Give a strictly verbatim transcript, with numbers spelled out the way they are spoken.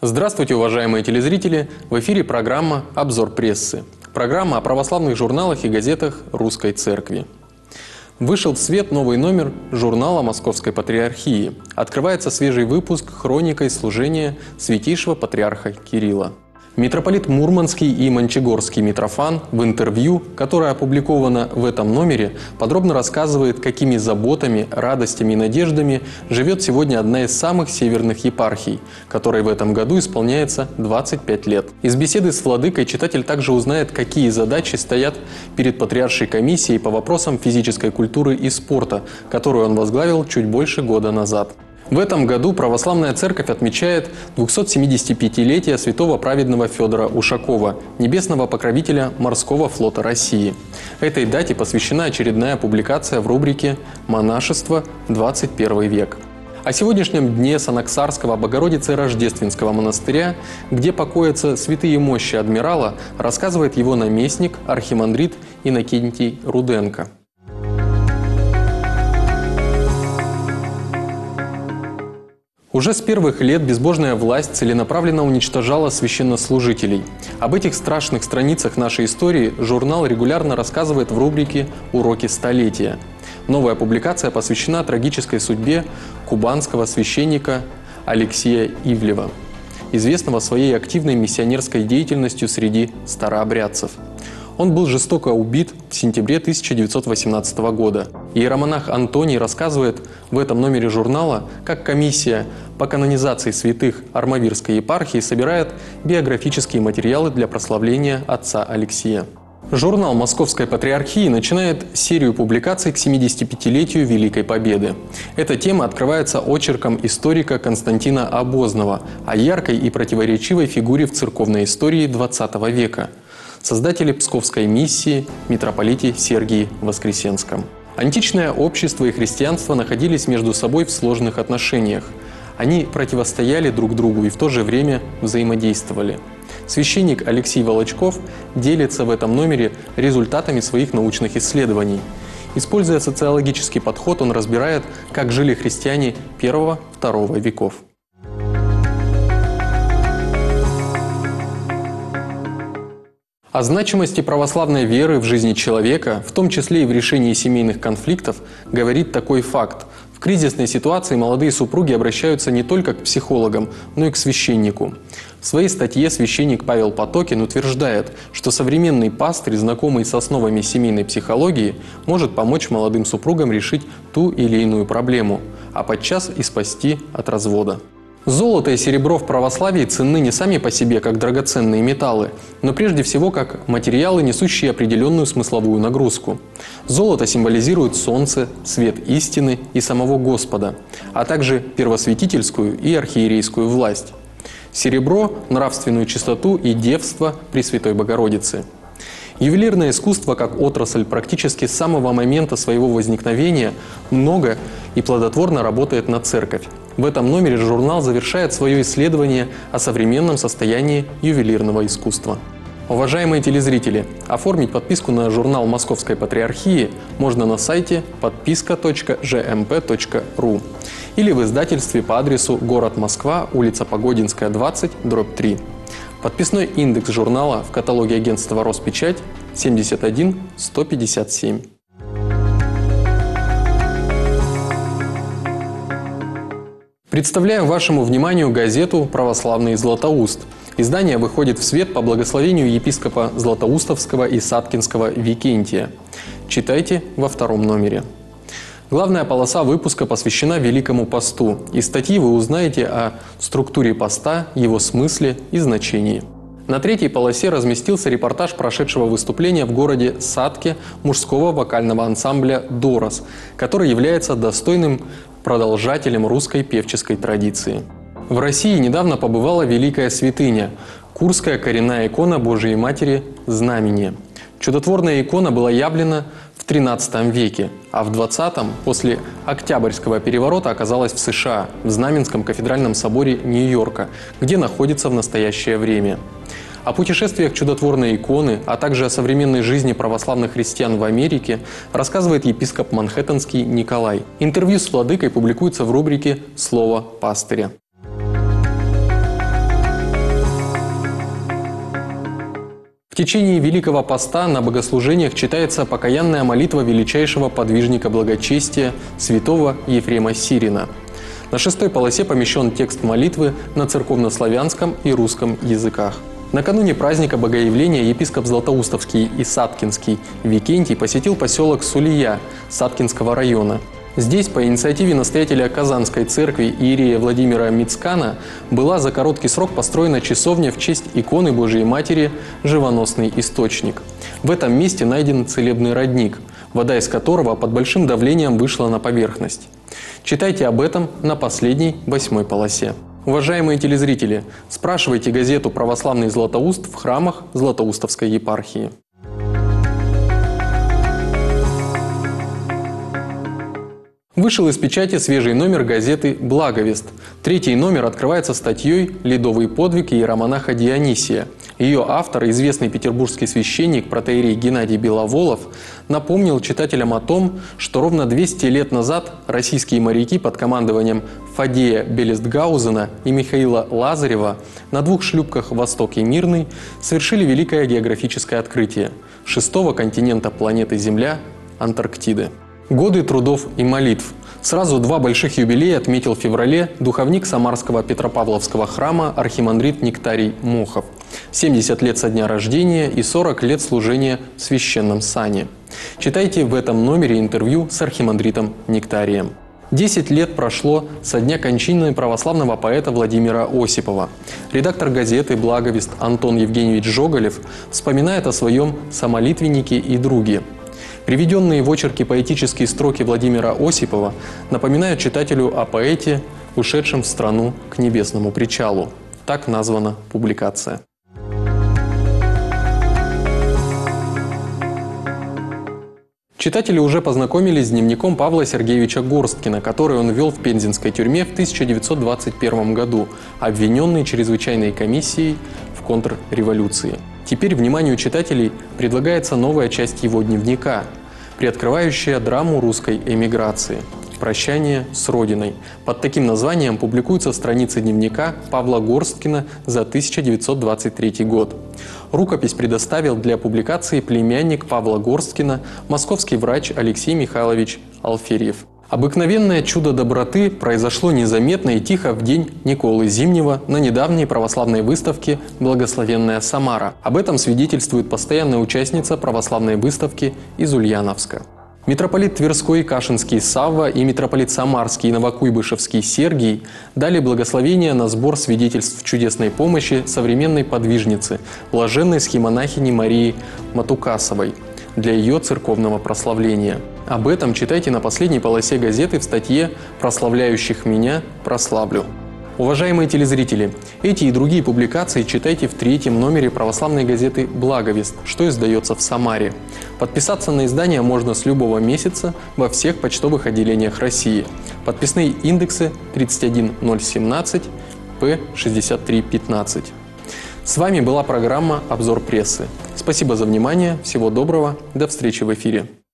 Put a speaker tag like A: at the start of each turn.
A: Здравствуйте, уважаемые телезрители! В эфире программа «Обзор прессы». Программа о православных журналах и газетах Русской Церкви. Вышел в свет новый номер журнала Московской Патриархии. Открывается свежий выпуск хроникой служения Святейшего Патриарха Кирилла. Митрополит Мурманский и Мончегорский Митрофан в интервью, которое опубликовано в этом номере, подробно рассказывает, какими заботами, радостями и надеждами живет сегодня одна из самых северных епархий, которой в этом году исполняется двадцать пять лет. Из беседы с владыкой читатель также узнает, какие задачи стоят перед Патриаршей комиссией по вопросам физической культуры и спорта, которую он возглавил чуть больше года назад. В этом году Православная Церковь отмечает двухсотсемидесятипятилетие святого праведного Федора Ушакова, небесного покровителя морского флота России. Этой дате посвящена очередная публикация в рубрике «Монашество. двадцать первый век». О сегодняшнем дне Санаксарского Богородицы Рождественского монастыря, где покоятся святые мощи адмирала, рассказывает его наместник, архимандрит Иннокентий Руденко. Уже с первых лет безбожная власть целенаправленно уничтожала священнослужителей. Об этих страшных страницах нашей истории журнал регулярно рассказывает в рубрике «Уроки столетия». Новая публикация посвящена трагической судьбе кубанского священника Алексея Ивлева, известного своей активной миссионерской деятельностью среди старообрядцев. Он был жестоко убит в сентябре тысяча девятьсот восемнадцатого года. Иеромонах Антоний рассказывает в этом номере журнала, как комиссия по канонизации святых Армавирской епархии собирает биографические материалы для прославления отца Алексия. Журнал Московской Патриархии начинает серию публикаций к семидесятипятилетию Великой Победы. Эта тема открывается очерком историка Константина Обознова о яркой и противоречивой фигуре в церковной истории двадцатого века. Создатели Псковской миссии, митрополите Сергии Воскресенском. Античное общество и христианство находились между собой в сложных отношениях. Они противостояли друг другу и в то же время взаимодействовали. Священник Алексей Волочков делится в этом номере результатами своих научных исследований. Используя социологический подход, он разбирает, как жили христиане первого-второго веков. О значимости православной веры в жизни человека, в том числе и в решении семейных конфликтов, говорит такой факт. В кризисной ситуации молодые супруги обращаются не только к психологам, но и к священнику. В своей статье священник Павел Потокин утверждает, что современный пастырь, знакомый с основами семейной психологии, может помочь молодым супругам решить ту или иную проблему, а подчас и спасти от развода. Золото и серебро в православии ценны не сами по себе, как драгоценные металлы, но прежде всего как материалы, несущие определенную смысловую нагрузку. Золото символизирует солнце, свет истины и самого Господа, а также первосвятительскую и архиерейскую власть. Серебро – нравственную чистоту и девство Пресвятой Богородицы. Ювелирное искусство, как отрасль, практически с самого момента своего возникновения много и плодотворно работает на церковь. В этом номере журнал завершает свое исследование о современном состоянии ювелирного искусства. Уважаемые телезрители, оформить подписку на журнал Московской Патриархии можно на сайте подписка точка жэ эм пэ точка ру или в издательстве по адресу город Москва, улица Погодинская, двадцать, дробь три. Подписной индекс журнала в каталоге агентства «Роспечать» семьдесят один сто пятьдесят семь. Представляем вашему вниманию газету «Православный Златоуст». Издание выходит в свет по благословению епископа Златоустовского и Саткинского Викентия. Читайте во втором номере. Главная полоса выпуска посвящена Великому посту. Из статьи вы узнаете о структуре поста, его смысле и значении. На третьей полосе разместился репортаж прошедшего выступления в городе Сатке мужского вокального ансамбля «Дорос», который является достойным продолжателем русской певческой традиции. В России недавно побывала великая святыня – Курская коренная икона Божией Матери «Знамение». Чудотворная икона была явлена в тринадцатом веке, а в двадцатом, после Октябрьского переворота, оказалась в США, в Знаменском кафедральном соборе Нью-Йорка, где находится в настоящее время. О путешествиях чудотворной иконы, а также о современной жизни православных христиан в Америке рассказывает епископ Манхэттенский Николай. Интервью с владыкой публикуется в рубрике «Слово пастыря». течение Великого Поста на богослужениях читается покаянная молитва величайшего подвижника благочестия святого Ефрема Сирина. На шестой полосе помещен текст молитвы на церковнославянском и русском языках. Накануне праздника Богоявления епископ Златоустовский и Саткинский Викентий посетил поселок Сулия Саткинского района. Здесь по инициативе настоятеля Казанской церкви иерея Владимира Мицкана была за короткий срок построена часовня в честь иконы Божией Матери «Живоносный источник». В этом месте найден целебный родник, вода из которого под большим давлением вышла на поверхность. Читайте об этом на последней восьмой полосе. Уважаемые телезрители, спрашивайте газету «Православный Златоуст» в храмах Златоустовской епархии. Вышел из печати свежий номер газеты «Благовест». Третий номер открывается статьей «Ледовый подвиг иеромонаха Дионисия». Ее автор, известный петербургский священник протоиерей Геннадий Беловолов, напомнил читателям о том, что ровно двести лет назад российские моряки под командованием Фадея Белестгаузена и Михаила Лазарева на двух шлюпках «Восток» и «Мирный» совершили великое географическое открытие – шестого континента планеты Земля – Антарктиды. Годы трудов и молитв. Сразу два больших юбилея отметил в феврале духовник Самарского Петропавловского храма архимандрит Нектарий Мохов. семьдесят лет со дня рождения и сорок лет служения в священном сане. Читайте в этом номере интервью с архимандритом Нектарием. Десять лет прошло со дня кончины православного поэта Владимира Осипова. Редактор газеты «Благовест» Антон Евгеньевич Жоголев вспоминает о своем самолитвеннике и друге. Приведенные в очерке поэтические строки Владимира Осипова напоминают читателю о поэте, ушедшем в страну к небесному причалу. Так названа публикация. Читатели уже познакомились с дневником Павла Сергеевича Горсткина, который он вел в пензенской тюрьме в тысяча девятьсот двадцать первом году, обвиненный чрезвычайной комиссией в контрреволюции. Теперь вниманию читателей предлагается новая часть его дневника, приоткрывающая драму русской эмиграции «Прощание с Родиной». Под таким названием публикуются страницы дневника Павла Горсткина за тысяча девятьсот двадцать третий год. Рукопись предоставил для публикации племянник Павла Горсткина, московский врач Алексей Михайлович Алферьев. Обыкновенное чудо доброты произошло незаметно и тихо в день Николы Зимнего на недавней православной выставке «Благословенная Самара». Об этом свидетельствует постоянная участница православной выставки из Ульяновска. Митрополит Тверской Кашинский Савва и митрополит Самарский и Новокуйбышевский Сергий дали благословение на сбор свидетельств чудесной помощи современной подвижницы, блаженной схимонахини Марии Матукасовой, для ее церковного прославления. Об этом читайте на последней полосе газеты в статье «Прославляющих меня прославлю». Уважаемые телезрители, эти и другие публикации читайте в третьем номере православной газеты «Благовест», что издается в Самаре. Подписаться на издание можно с любого месяца во всех почтовых отделениях России. Подписные индексы тридцать один ноль семнадцать, П шестьдесят три пятнадцать. С вами была программа «Обзор прессы». Спасибо за внимание, всего доброго, до встречи в эфире.